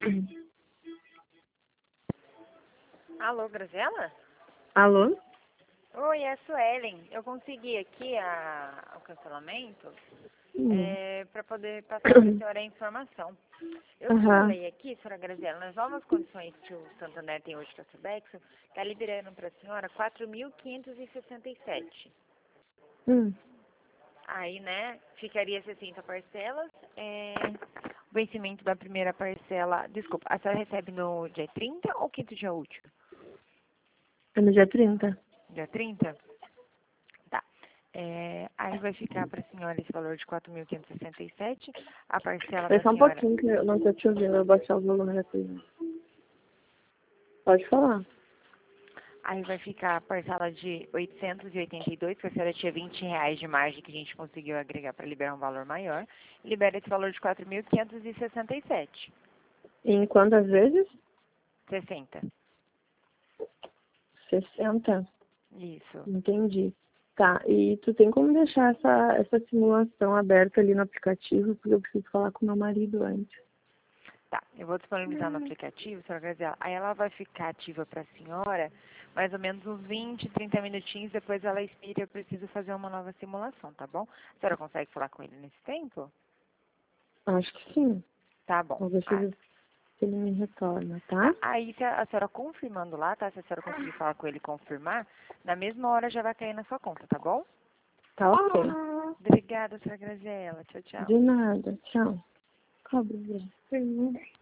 Alô, Graziela? Alô? Oi, é a Suelen. Eu consegui aqui o cancelamento para poder passar para a senhora a informação. Eu falei aqui, senhora Graziela, nas novas condições que o Santander tem hoje com a Subex, está liberando para a senhora 4.567. Aí, né, ficaria 60 parcelas. O vencimento da primeira parcela... Desculpa, a senhora recebe no dia 30 ou quinto dia útil? É no dia 30. Dia 30? Tá. Aí vai ficar para a senhora esse valor de 4.567. A parcela da Espera só um senhora... pouquinho que eu não tô te ouvindo. Eu vou baixar o volume da coisa. Pode falar. Aí vai ficar a parcela de 882, que a senhora tinha R$ 20 de margem que a gente conseguiu agregar para liberar um valor maior. Libera esse valor de 4.567. Em quantas vezes? 60. 60. Isso. Entendi. Tá, e tu tem como deixar essa simulação aberta ali no aplicativo, porque eu preciso falar com meu marido antes. Tá, eu vou disponibilizar no aplicativo, senhora Graziela. Aí ela vai ficar ativa para a senhora mais ou menos uns 20, 30 minutinhos, depois ela expira e eu preciso fazer uma nova simulação, tá bom? A senhora consegue falar com ele nesse tempo? Acho que sim. Tá bom. Vou ver se ele me retorna, tá? Aí, se a senhora confirmando lá, tá? Se a senhora conseguir falar com ele e confirmar, na mesma hora já vai cair na sua conta, tá bom? Tá ok. Obrigada, senhora Graziela. Tchau, tchau. De nada. Tchau. Cobra,